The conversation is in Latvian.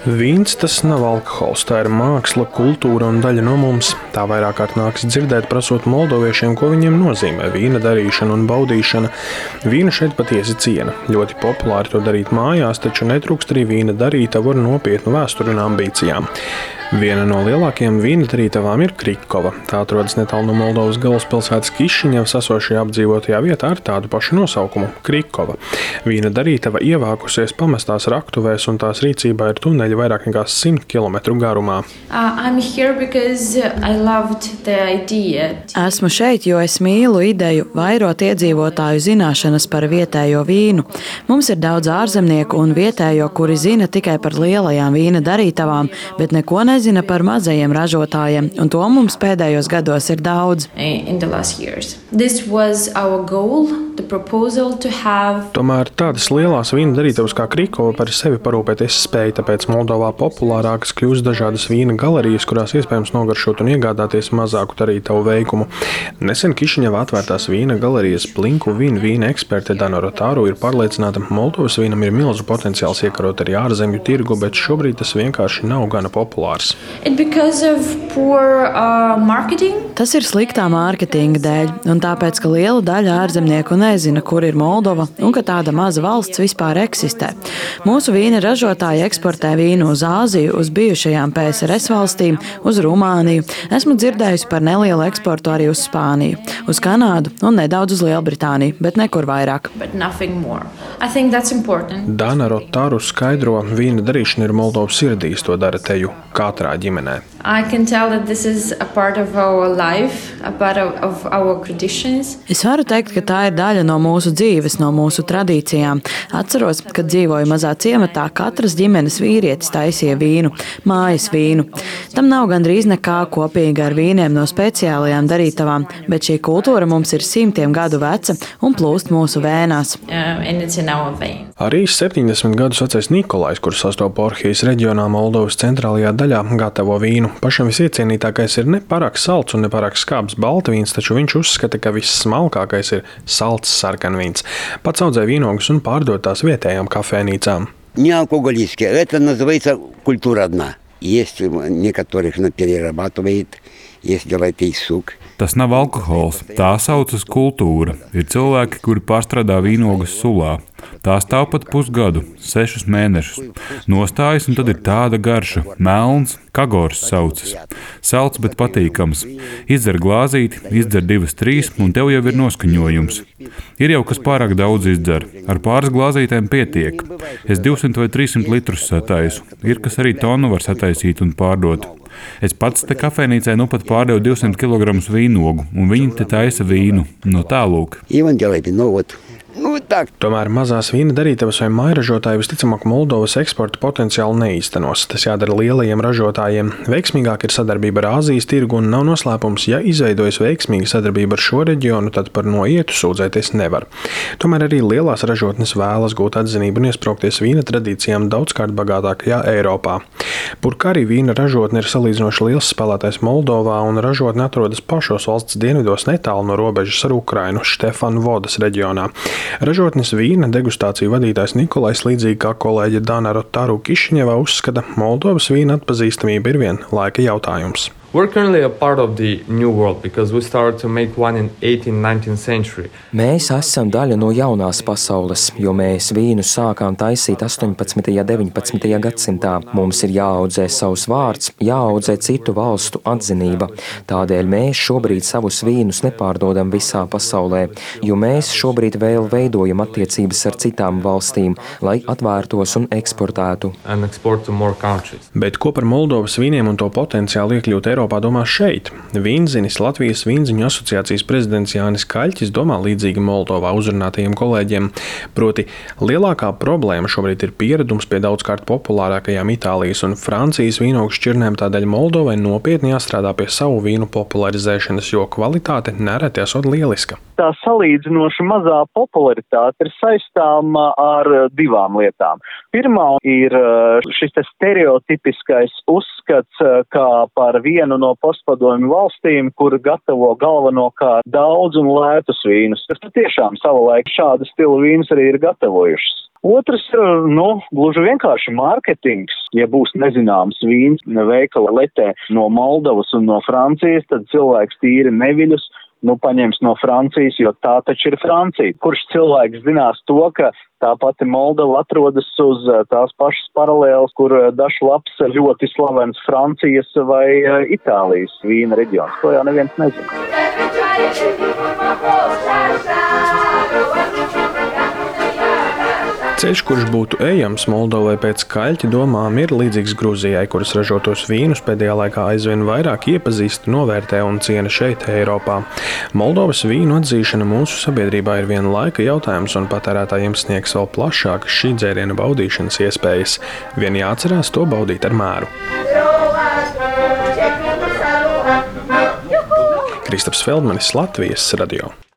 Vīns tas nav alkohols, tā ir māksla, kultūra un daļa no mums. Tā vairāk kārt nākas dzirdēt, prasot moldoviešiem, ko viņiem nozīmē vīna darīšana un baudīšana. Vīnu šeit patiesi ciena. Ļoti populāri to darīt mājās, taču netrūkst arī vīna darītavu ar nopietnu vēsturi un ambīcijām. Viena no lielākajām vīna darītavām ir Krikova. Tā atrodas netālu no Moldovas galvaspilsētas Kišiņevas esošajā apdzīvotajā vietā ar tādu pašu nosaukumu – Krikova. Vīna darītava ievākusies pamestās raktuvēs un tās rīcībā ir tuneļi vairāk nekā 100 km garumā. Esmu šeit, jo es mīlu ideju vairot iedzīvotāju zināšanas par vietējo vīnu. Mums ir daudz ārzemnieku un vietējo, kuri zina tikai par lielajām vīna darītavām, bet neko nezina par mazajiem ražotājiem, un to mums pēdējos gados ir daudz. Tomēr tādas lielās vīna darītavas kā Krikova par sevi parūpēties spēj, tāpēc Moldovā populārākas kļūst dažādas vīna galerijas, kurās iespējams nogaršot un iegādāties mazāku darītavu veikumu. Nesen Kišiņevā atvērtās vīna galerijas Plinku vīna eksperte Dana Rotaru ir pārliecināta, Moldovas vīnam ir milzu potenciāls iekarot arī ārzemju tirgu, bet šobrīd tas vienkārši nav gana populārs. Tas ir sliktā mārketinga dēļ, un tāpēc, ka liela daļa ārzemnieku nezina, kur ir Moldova un ka tāda maza valsts vispār eksistē. Mūsu vīna ražotāji eksportē vīnu uz Āziju, uz bijušajām PSRS valstīm, uz Rumāniju. Esmu dzirdējusi par nelielu eksportu arī uz Spāniju, uz Kanādu un nedaudz uz Lielbritāniju, bet nekur vairāk. Dana Rotaru skaidro, vīna darīšana ir Moldovas sirdīs, to dara teju katrā ģimenē. Es varu teikt, ka tā ir daļa no mūsu dzīves, no mūsu tradīcijām. Atceros, kad dzīvoju mazā ciematā, katras ģimenes vīrietis taisīja vīnu, mājas vīnu. Tam nav gandrīz nekā kopīga ar vīniem no speciālajām darītavām, bet šī kultūra mums ir 100 gadu veca un plūst mūsu vēnās. Arī 70 gadus vecais Nikolais, kurš sastopas Orhijas reģionā Moldovas centrālajā daļā, gatavo vīnu. Pašam visiecienītākais ir ne pārāk salds un ne pārāk skābs baltvīns, taču viņš uzskata, ka vissmalkākais ir salds sarkanvīns. Pats audzē vīnogus un pārdod tās vietējām kafejnīcām. Неалкоголические. Это называется культура одна. Есть некоторых перерабатывает, есть делает и сук. Tas nav alkohols, tā saucas kultūra. Ir cilvēki, kuri pārstrādā vīnogas sulā. Tā stāv pat pusgadu, 6 mēnešus. Nostājas, un tad ir tāda garša, melns, kagors saucas. Salds, bet patīkams. Izdzer glāzīti, izdzer 2-3, un tev jau ir noskaņojums. Ir jau kas pārāk daudz izdzer. Ar pāris glāzītēm pietiek. Es 200 vai 300 litrus sataisu. Ir, kas arī tonu var sataisīt un pārdot. Es pats te kafejnīcē nu pat pārdevu 200 kg vīnogu, un viņi te taisa vīnu. No tālūk. Tomēr mazās vīna darītavas vai mājražotāji visticamāk Moldovas eksporta potenciālu neīstenos. Tas jādara lielajiem ražotājiem. Veiksmīgāk ir sadarbība ar Āzijas tirgu un nav noslēpums, ja izveidojas veiksmīga sadarbība ar šo reģionu, tad par noietu sūdzēties nevar. Tomēr arī lielās ražotnes vēlas gūt atzinību un iesprāgties vīna tradīcijām daudzkārt bagātākajā Eiropā. Purkari vīna ražotne ir salīdzinoši liels spēlētājs Moldovā, un ražotne atrodas pašos valsts dienvidos netālu no robežas ar Ukrainu, Štefanvodas reģionā. Ražotnes vīna degustāciju vadītājs Nikolais, līdzīgi kā kolēģe Dana Rotaru Kišiņevā, uzskata, Moldovas vīna atpazīstamība ir vien laika jautājums. We're currently a part of the New World because we started to make one in 18th, 19th century. Mēs esam daļa no jaunās pasaules, jo mēs vīnu sākām taisīt 18. un 19. gadsimtā. Mums ir jāaudzē savs vārds, jāaudzē citu valstu atzinība. Tādēļ mēs šobrīd savus vīnus nepārdodam visā pasaulē, jo mēs šobrīd vēl veidojam attiecības ar citām valstīm, lai atvērtos un eksportētu. Bet ko par Moldovas vīniem un to potenciālu iekļūt Eiropā domā šeit? Vīnzinis, Latvijas vīnziņu asociācijas prezidents Jānis Kaļķis domā līdzīgi Moldovā uzrunātajiem kolēģiem. Proti, lielākā problēma šobrīd ir pieredums pie daudzkārt populārākajām Itālijas un Francijas vīnogu šķirnēm, tādēļ Moldovai nopietni jāstrādā pie savu vīnu popularizēšanas, jo kvalitāte nereti esot lieliska. tā salīdzinoši mazā popularitāte ir saistāma ar divām lietām. Pirmā ir šis stereotipiskais uzskats, kā par vienu no postpadomju valstīm, kur gatavo galvenokārt daudz un lētus vīnus. Tas tiešām savulaik šāda stila vīnus arī ir gatavojušas. Otrs ir, gluži vienkārši mārketings. Ja būs nezināms vīns veikala letē no Moldovas un no Francijas, tad cilvēks tīri neviļus, paņems no Francijas, jo tā taču ir Francija. Kurš cilvēks zinās to, ka tā pati Moldova atrodas uz tās pašas paralēles, kur dažs labs ļoti slavens Francijas vai Itālijas vīna reģions. To jau neviens nezina. Ceļš, kurš būtu ejams Moldovai pēc kaļķa domām, ir līdzīgs Grūzijai, kuras ražotos vīnus pēdējā laikā aizvien vairāk iepazīst, novērtē un ciena šeit, Eiropā. Moldovas vīnu atzīšana mūsu sabiedrībā ir viena laika jautājums, un patērētājiem sniegs vēl plašākas šī dzēriena baudīšanas iespējas. Vien jāatcerās to baudīt ar mēru. Kristaps Feldmanis, Latvijas radio.